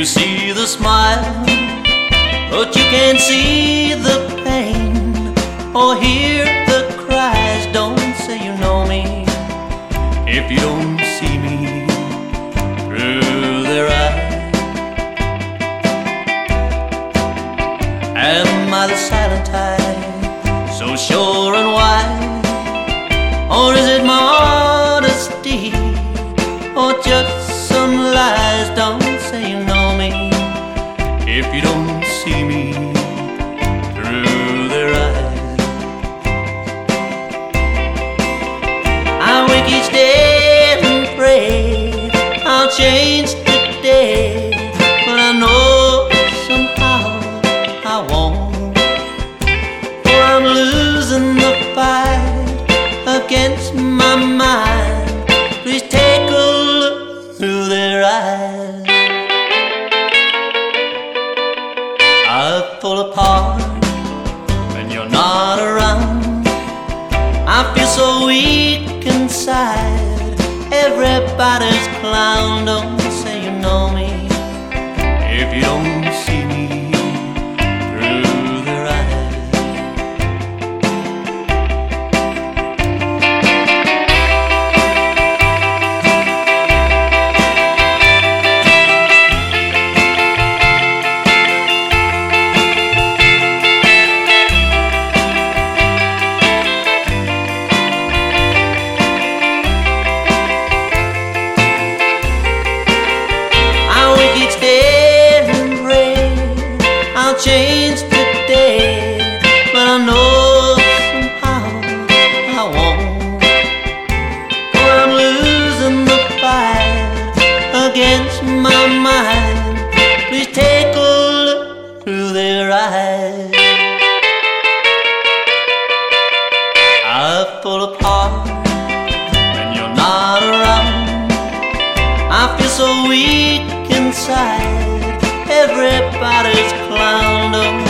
You see the smile, but you can't see the pain or hear the cries. Don't say you know me if you don't see me through their eyes. Am I the silent type, so sure and wise? Or is it modesty, or just some lies? Don't say you know me if you don't see me through their eyes. I wake each day and pray I'll change today, but I know somehow I won't, for I'm losing the fight against my mind. Please take a look through their eyes. I fall apart when you're not around. I feel so weak inside, everybody's clown. Don't say you know me if you don't see me through their eyes. Each day and pray I'll change today, but I know somehow I won't, for I'm losing the fight against my mind. Please take a look through their eyes. I fall apart when you're not around. I feel so weak inside, everybody's clown.